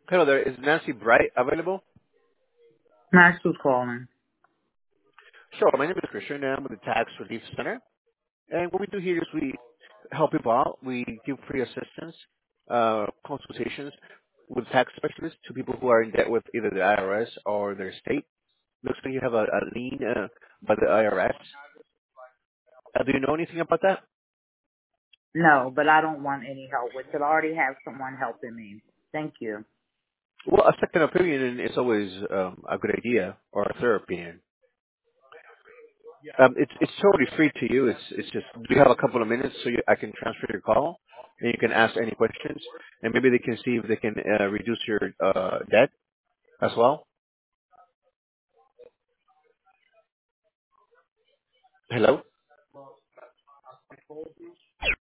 Hello there. Is Nancy Bright available? Max was calling. Sure. My name is Christian, and I'm with the Tax Relief Center. And what we do here is we help people out. We give free assistance, consultations with tax specialists to people who are in debt with either the IRS or their state. Looks like you have a lien by the IRS. Do you know anything about that? No, but I don't want any help with it. I already have someone helping me. Thank you. Well, a second opinion is always a good idea, or a third opinion. It's totally free to you. It's just, do you have a couple of minutes so I can transfer your call and you can ask any questions and maybe they can see if they can reduce your debt as well. Hello.